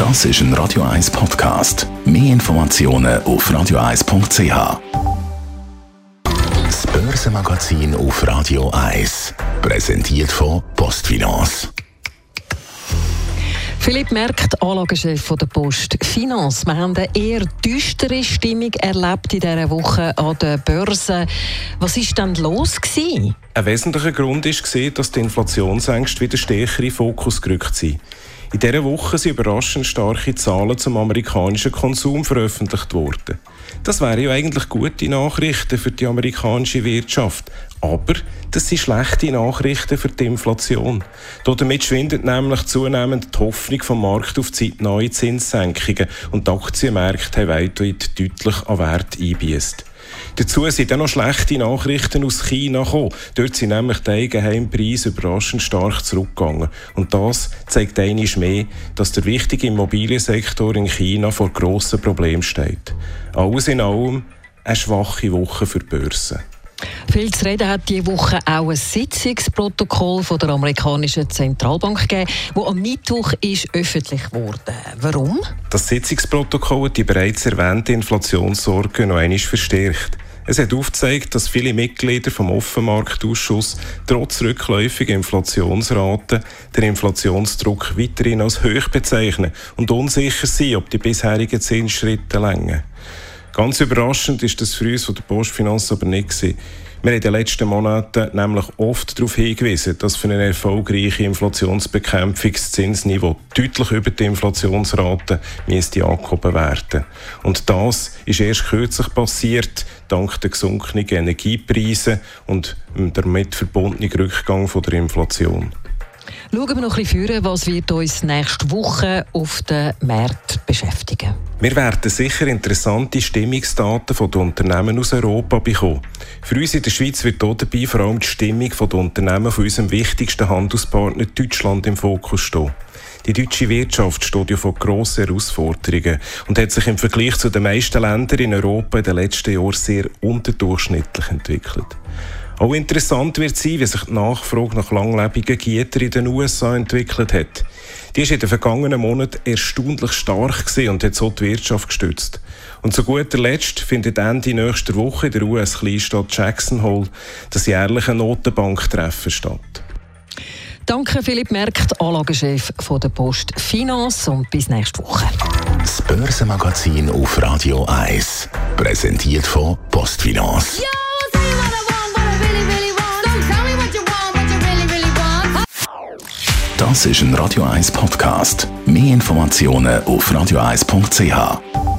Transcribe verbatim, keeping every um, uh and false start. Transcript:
Das ist ein Radio eins Podcast. Mehr Informationen auf radio eins punkt c h. Das Börsenmagazin auf Radio eins. Präsentiert von PostFinance. Philipp Merck, Anlagechef der PostFinance. Wir haben eine eher düstere Stimmung erlebt in dieser Woche an der Börse. Was war denn los gewesen? Ein wesentlicher Grund war, dass die Inflationsängste wieder stärker in den Fokus gerückt sind. In dieser Woche sind überraschend starke Zahlen zum amerikanischen Konsum veröffentlicht worden. Das wären ja eigentlich gute Nachrichten für die amerikanische Wirtschaft. Aber das sind schlechte Nachrichten für die Inflation. Damit schwindet nämlich zunehmend die Hoffnung vom Markt auf zeitnahe Zinssenkungen und die Aktienmärkte haben weltweit deutlich an Wert eingebüßt. Dazu sind dann noch schlechte Nachrichten aus China gekommen. Dort sind nämlich die Eigenheimpreise überraschend stark zurückgegangen. Und das zeigt einmal mehr, dass der wichtige Immobiliensektor in China vor grossen Problemen steht. Alles in allem eine schwache Woche für die Börse. Viel zu reden hat diese Woche auch ein Sitzungsprotokoll von der amerikanischen Zentralbank gegeben, das am Mittwoch ist öffentlich wurde. Warum? Das Sitzungsprotokoll hat die bereits erwähnte Inflationssorge noch einmal verstärkt. Es hat aufgezeigt, dass viele Mitglieder vom Offenmarktausschuss trotz rückläufiger Inflationsraten den Inflationsdruck weiterhin als hoch bezeichnen und unsicher sind, ob die bisherigen Zinsschritte reichen. Ganz überraschend ist das für uns von der PostFinance aber nicht gewesen. Wir haben in den letzten Monaten nämlich oft darauf hingewiesen, dass für eine erfolgreiche Inflationsbekämpfung das Zinsniveau deutlich über die Inflationsrate müsste angehoben werden. Und das ist erst kürzlich passiert, dank der gesunkenen Energiepreise und dem damit verbundenen Rückgang von der Inflation. Schauen wir noch ein bisschen vor, was wird uns nächste Woche auf den Märkten beschäftigen. Wir werden sicher interessante Stimmungsdaten von den Unternehmen aus Europa bekommen. Für uns in der Schweiz wird hier dabei vor allem die Stimmung der Unternehmen von unserem wichtigsten Handelspartner Deutschland im Fokus stehen. Die deutsche Wirtschaft steht ja vor grossen Herausforderungen und hat sich im Vergleich zu den meisten Ländern in Europa in den letzten Jahren sehr unterdurchschnittlich entwickelt. Auch interessant wird sein, wie sich die Nachfrage nach langlebigen Gütern in den U S A entwickelt hat. Die war in den vergangenen Monaten erstaunlich stark und hat so die Wirtschaft gestützt. Und zu guter Letzt findet Ende nächster Woche in der U S-Kleinstadt Jackson Hole das jährliche Notenbanktreffen statt. Danke Philipp Merck, Anlagechef der PostFinance, und bis nächste Woche. Das Börsenmagazin auf Radio eins. Präsentiert von PostFinance. Ja! Das ist ein Radio eins Podcast. Mehr Informationen auf radio eins punkt c h.